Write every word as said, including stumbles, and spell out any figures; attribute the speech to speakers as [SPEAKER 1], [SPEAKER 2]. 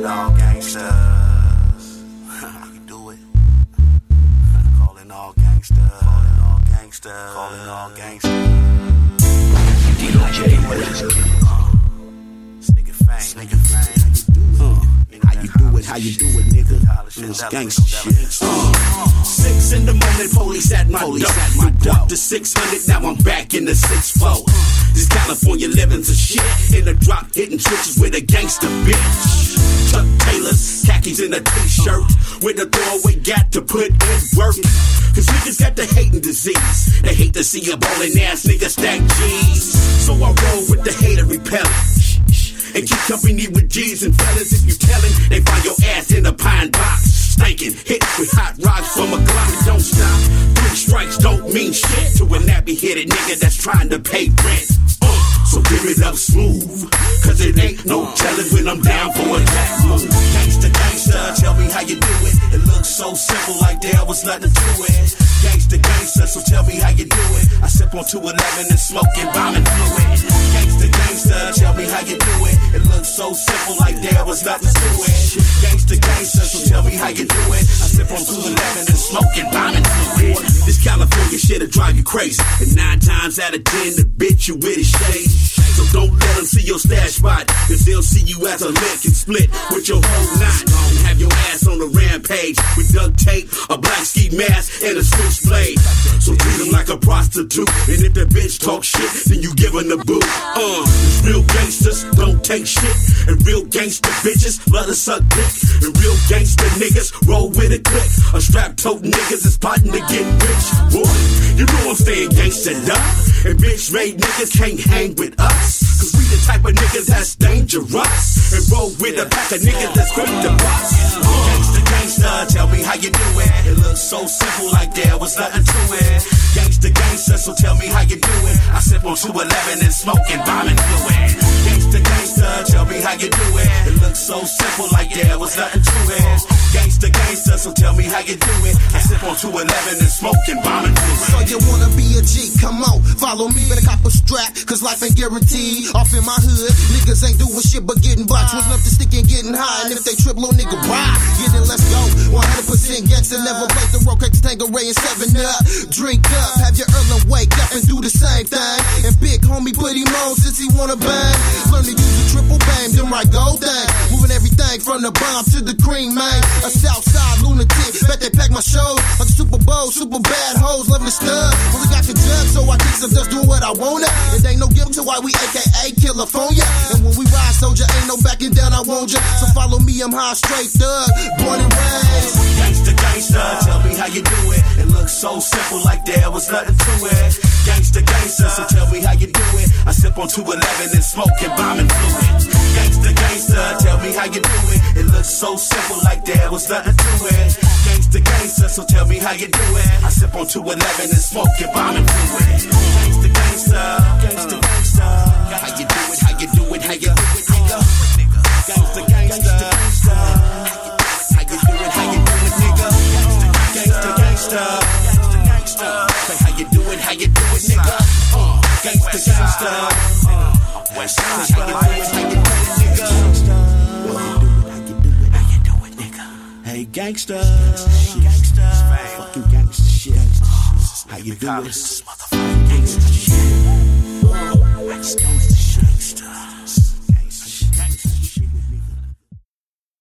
[SPEAKER 1] all gangsters. How you do it? Calling all gangsters. Calling all gangsters. Calling all gangsters. D J, what is it? Nigga Fang, nigga Fang, how you do it? Uh, how you do it? How you do it, nigga? It's gangsta shit. Uh, six in the morning, police at my door. My door. To six hundred, now I'm back in the six four. This California living's a shit. In the drop, hitting switches with a gangsta bitch. Chuck Taylors, khakis in a t-shirt, with a throwaway gat to put in work. Cause niggas got the hating disease. They hate to see a ballin' ass nigga stack G's. So I roll with the hater repellent and keep company with G's and fellas. If you tellin', they find your ass in a pine box, stankin', hit with hot rocks from a Glock. It don't stop. Three strikes don't mean shit to a nappy-headed nigga that's trying to pay rent. Uh, so give it up smooth, cause it ain't no tellin' when I'm down for a jack move. Gangsta, gangsta, tell me how you do it. It looks so simple, like there was nothing to it. Gangsta, gangsta, so tell me how you do it. I sip on two eleven and smoking bombing fluid. Gangsta, gangsta, tell me how you do it. It looks so simple, like there was nothing to it. Gangsta, gangsta, so tell me how you do it. I sip on two eleven and smoking bombing fluid. This California shit'll drive you crazy, and nine times out of ten, the bitch you with is shady. So don't let them see your stash spot, cause they'll see you as a lick and split with your whole knot. And have your ass on the rampage with duct tape, a black ski mask, and a switchblade. So treat them like a prostitute, and if the bitch talk shit, then you give her the boot. Uh, it's real gangsters don't take shit, and real gangster bitches love to suck dick. And real gangster niggas roll with a click. A strap-tote niggas is plotting to get rich. Boy, you know I'm staying gangstered up, and bitch-made niggas can't hang with us. Cause we the type of niggas that's dangerous, and roll with a pack of niggas that's quick to bust. Uh, gangsta, gangsta, tell me how you do it. It looks so simple, like there was nothing to it. Gangsta, gangsta, so tell me how you do it. I sip on two eleven and smoking bombing fluid. Gangsta, gangsta, tell me how you do it. It looks so simple, like there was nothing to it. Gangsta, gangsta, so tell me how you do it. I sip on two eleven and smoking bombing fluid.
[SPEAKER 2] So you wanna be a G? Come on, follow me. Better cop a strap, cause life ain't guaranteed. Off in my hood, niggas ain't doing shit but getting boxed. Wasn't up to stick and getting high, and if they trip, little nigga, ride. Get it, let's go. one hundred percent gangsta, never play the road, crack the Tangeray and seven up. Drink up, have your Erlen wake up and do the same thing. And big homie put him on since he wanna bang. Learn to use a triple bang, then right go thing. Moving everything from the bomb to the cream, man. A Southside lunatic, bet they pack my shows like Super Bowl, super bad hoes, loving the stud. Only got the jug, so I think some just doing what I wanna. It ain't no guilt to why we A K A California. And when we ride, soldier, ain't no backing down, I want ya. So follow me, I'm high, straight thug, born and raised.
[SPEAKER 1] Gangsta, gangsta, tell me how you do it. It looks so simple, like there was nothing to it. Gangsta, gangsta, so tell me how you do it. I sip on two eleven and smoking bombing fluid. Gangsta, gangsta, tell me how you do it. It looks so simple, like there was nothing to it. Gangsta, gangsta, so tell me how you do it. I sip on two eleven and smoking bombing fluid. Gangsta, gangsta, gangsta, gangsta. How you do it, how you do it, how you do it, nigga. Gangsta, gangsta, gangsta. How you do it, how you do it, nigga. Gangsta, gangsta, gangsta, gangsta. Say how you do it, how you do it, nigga. Uh, gangsta, gangsta. Uh, West Side, how you do it, how you do it, nigga. How you do it, nigga. Hey, gangsta, gangsta, fucking gangsta shit. How you do it? Motherfucking gangsta shit. Let's go.